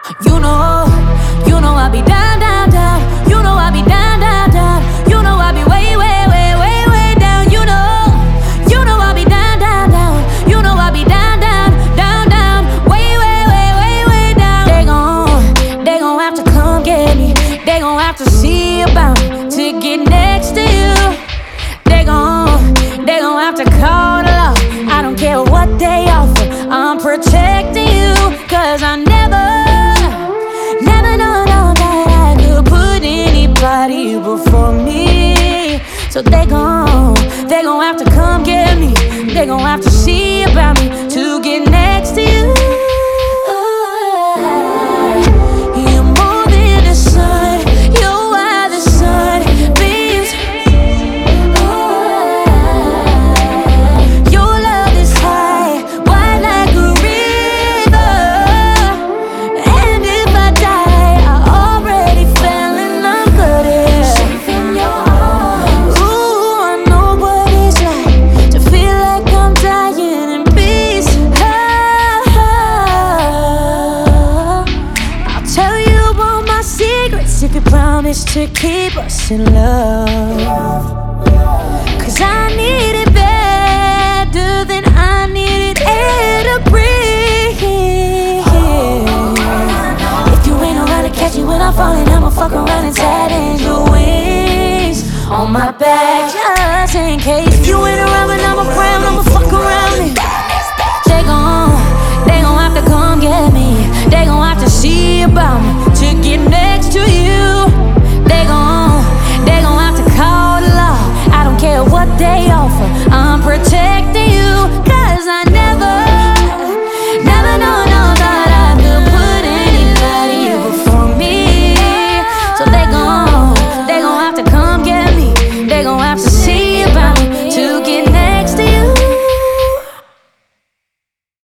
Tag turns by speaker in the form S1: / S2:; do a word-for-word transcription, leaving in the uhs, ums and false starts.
S1: You know, you know I be down, down, down. You know I be down, down, down. You know I be way, way, way, way, way down. You know, you know I be down, down, down. You know I be down, down, down, down. Way, way, way, way, way down. They gon', they gon' have to come get me. They gon' have to see about me to get next to you. They gon', they gon' have to call the law. I don't care what they offer, I'm protecting you. Cause I never, never know, know that I could put anybody before me. So they gon', they gon' have to come get me. They gon' have to see about me to get next to you. You're more than the sun, you're why the sun beams. Your love is high, wide like a river. And if I die, I already fell in love with it. Safe in your arms. Ooh, I know what it's like to feel like I'm dying in peace. Oh, I'll tell you all my secrets if you promise to keep us in love. Cause I need it better than I need it